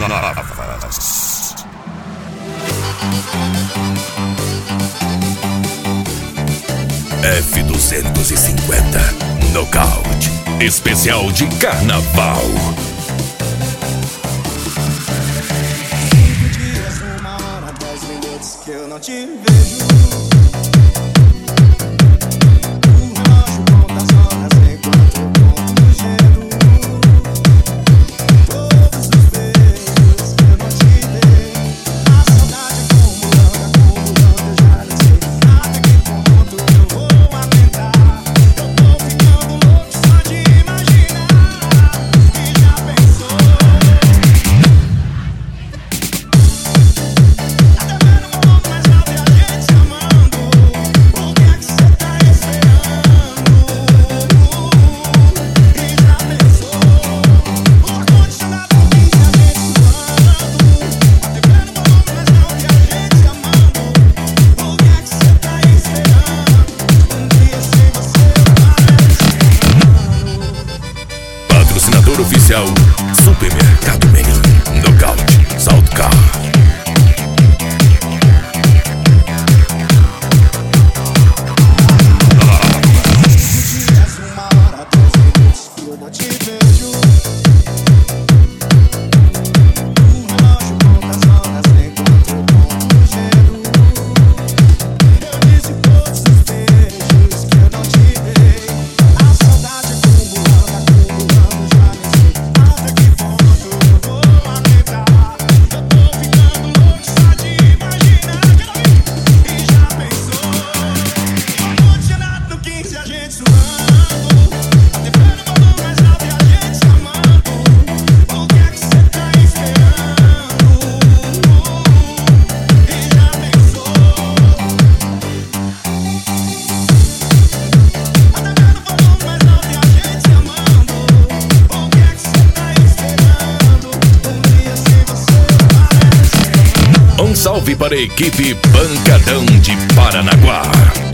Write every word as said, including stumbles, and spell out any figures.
novas. F duzentos e cinquenta Nocaute especial de carnaval. Cinco dias, uma hora, dez minutos que eu não te vejo. Patrocinador oficial Supermercado Menin, Nocaute, Salto Car. Um salve para a equipe Pancadão de Paranaguá.